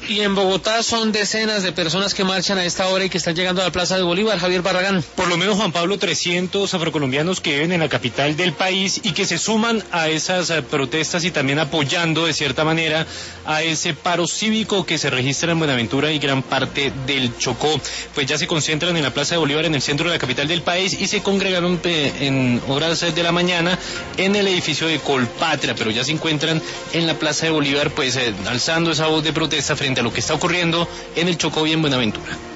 Y en Bogotá son decenas de personas que marchan a esta hora y que están llegando a la Plaza de Bolívar. Javier Barragán. Por lo menos, Juan Pablo, 300 afrocolombianos que viven en la capital del país y que se suman a esas protestas y también apoyando de cierta manera a ese paro cívico que se registra en Buenaventura y gran parte del Chocó. Pues ya se concentran en la Plaza de Bolívar, en el centro de la capital del país, y se congregaron en horas de la mañana en el edificio de Colpatria, pero ya se encuentran en la Plaza de Bolívar, pues alzando esa voz de protesta frente a lo que está ocurriendo en el Chocó y en Buenaventura.